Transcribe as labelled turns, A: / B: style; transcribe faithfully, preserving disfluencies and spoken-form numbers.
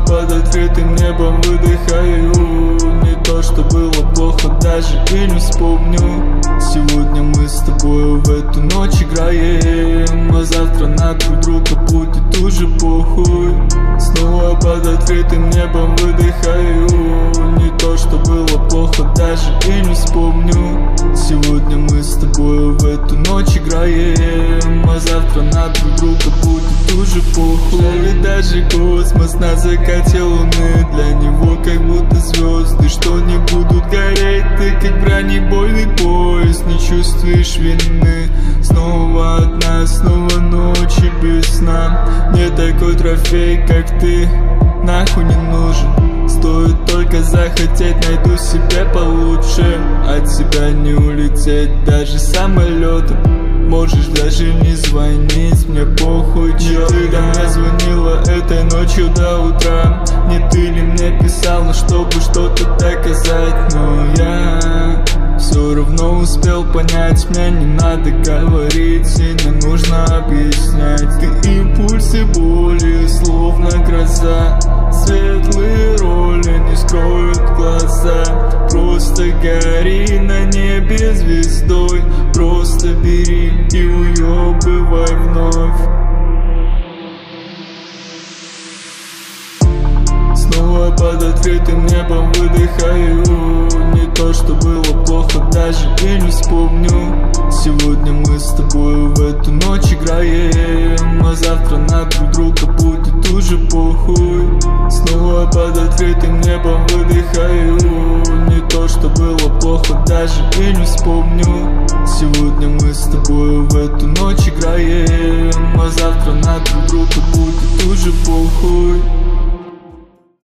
A: Снова под открытым небом выдыхаю. Не то, что было плохо, даже и не вспомню. Сегодня мы с тобой в эту ночь играем, а завтра на друг друга будет уже похуй. Снова под открытым небом выдыхаю. Не то, что было плохо, даже и не вспомню. Сегодня мы с тобой в эту ночь играем, а завтра на друг друга будет уже похуй. Жаль, даже космос на закате луны для него как будто звезды, что не будут гореть. Ты как бронебойный поезд, не чувствуешь вины. Снова одна, снова ночи без сна. Мне такой трофей, как ты, нахуй не нужен. Стоит только захотеть, найду себе получше. От тебя не улететь даже самолетом. Можешь даже не звонить, мне похуй, чё. Ты до мне звонила этой ночью до утра. Не ты ли мне писал, ну чтобы что-то доказать. Но я все равно успел понять, мне не надо говорить и не нужно объяснять. Ты импульсы боли, словно гроза. Светлые роли не скроют глаза. Просто гори на небе звездой. Просто бери и уебывай вновь. Снова под открытым небом выдыхаю. Не то, что было плохо, даже и не вспомню. Сегодня мы с тобой в эту ночь играем, а завтра на друг друга будет уже похуй. Снова под открытым небом выдыхаю. Не то, что было плохо, даже и не вспомню. Сегодня мы с тобой в эту ночь играем, а завтра на друг друга будет уже похуй.